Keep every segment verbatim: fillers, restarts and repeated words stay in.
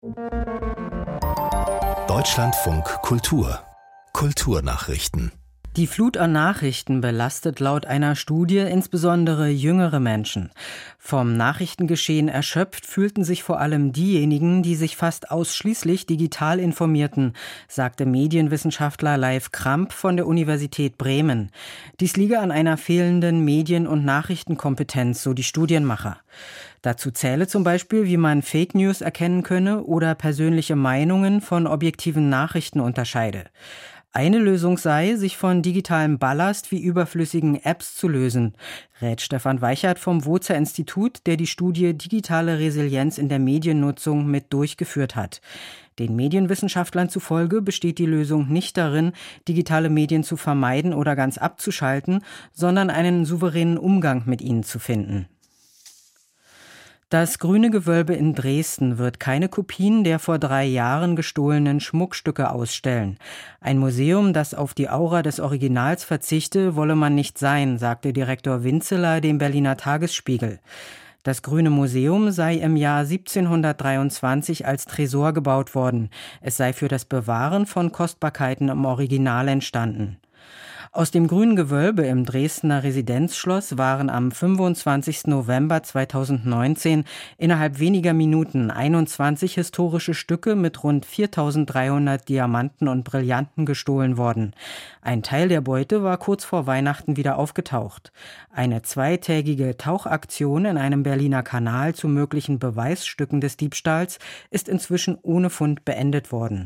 Deutschlandfunk Kultur Kulturnachrichten. Die Flut an Nachrichten belastet laut einer Studie insbesondere jüngere Menschen. Vom Nachrichtengeschehen erschöpft fühlten sich vor allem diejenigen, die sich fast ausschließlich digital informierten, sagte Medienwissenschaftler Leif Kramp von der Universität Bremen. Dies liege an einer fehlenden Medien- und Nachrichtenkompetenz, so die Studienmacher. Dazu zähle zum Beispiel, wie man Fake News erkennen könne oder persönliche Meinungen von objektiven Nachrichten unterscheide. Eine Lösung sei, sich von digitalem Ballast wie überflüssigen Apps zu lösen, rät Stefan Weichert vom Wozer-Institut, der die Studie Digitale Resilienz in der Mediennutzung mit durchgeführt hat. Den Medienwissenschaftlern zufolge besteht die Lösung nicht darin, digitale Medien zu vermeiden oder ganz abzuschalten, sondern einen souveränen Umgang mit ihnen zu finden. Das Grüne Gewölbe in Dresden wird keine Kopien der vor drei Jahren gestohlenen Schmuckstücke ausstellen. Ein Museum, das auf die Aura des Originals verzichte, wolle man nicht sein, sagte Direktor Winzeler dem Berliner Tagesspiegel. Das Grüne Museum sei im Jahr siebzehnhundertdreiundzwanzig als Tresor gebaut worden. Es sei für das Bewahren von Kostbarkeiten im Original entstanden. Aus dem Grünen Gewölbe im Dresdner Residenzschloss waren am fünfundzwanzigsten November zweitausendneunzehn innerhalb weniger Minuten einundzwanzig historische Stücke mit rund viertausenddreihundert Diamanten und Brillanten gestohlen worden. Ein Teil der Beute war kurz vor Weihnachten wieder aufgetaucht. Eine zweitägige Tauchaktion in einem Berliner Kanal zu möglichen Beweisstücken des Diebstahls ist inzwischen ohne Fund beendet worden.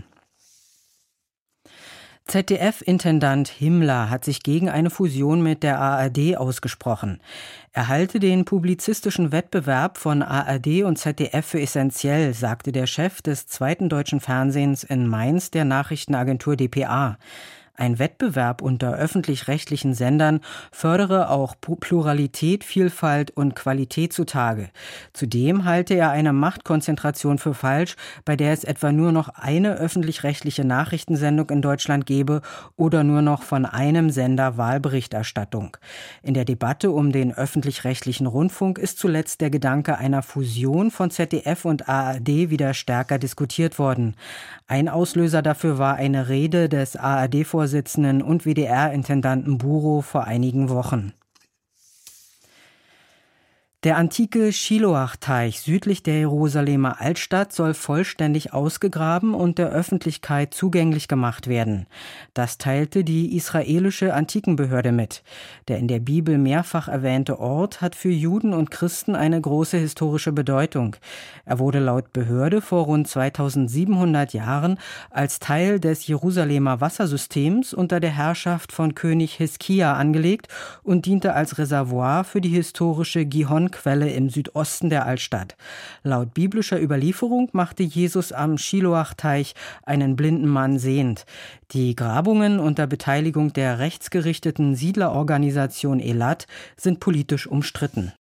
Z D F-Intendant Himmler hat sich gegen eine Fusion mit der A R D ausgesprochen. Er halte den publizistischen Wettbewerb von A R D und Z D F für essentiell, sagte der Chef des zweiten deutschen Fernsehens in Mainz der Nachrichtenagentur D P A. Ein Wettbewerb unter öffentlich-rechtlichen Sendern fördere auch Pluralität, Vielfalt und Qualität zutage. Zudem halte er eine Machtkonzentration für falsch, bei der es etwa nur noch eine öffentlich-rechtliche Nachrichtensendung in Deutschland gebe oder nur noch von einem Sender Wahlberichterstattung. In der Debatte um den öffentlich-rechtlichen Rundfunk ist zuletzt der Gedanke einer Fusion von Z D F und A R D wieder stärker diskutiert worden. Ein Auslöser dafür war eine Rede des A R D-Vorsitzenden und W D R-Intendanten Burow vor einigen Wochen. Der antike Schiloach-Teich südlich der Jerusalemer Altstadt soll vollständig ausgegraben und der Öffentlichkeit zugänglich gemacht werden. Das teilte die israelische Antikenbehörde mit. Der in der Bibel mehrfach erwähnte Ort hat für Juden und Christen eine große historische Bedeutung. Er wurde laut Behörde vor rund zweitausendsiebenhundert Jahren als Teil des Jerusalemer Wassersystems unter der Herrschaft von König Hiskia angelegt und diente als Reservoir für die historische Gihon Quelle im Südosten der Altstadt. Laut biblischer Überlieferung machte Jesus am Schiloach-Teich einen blinden Mann sehend. Die Grabungen unter Beteiligung der rechtsgerichteten Siedlerorganisation Elat sind politisch umstritten.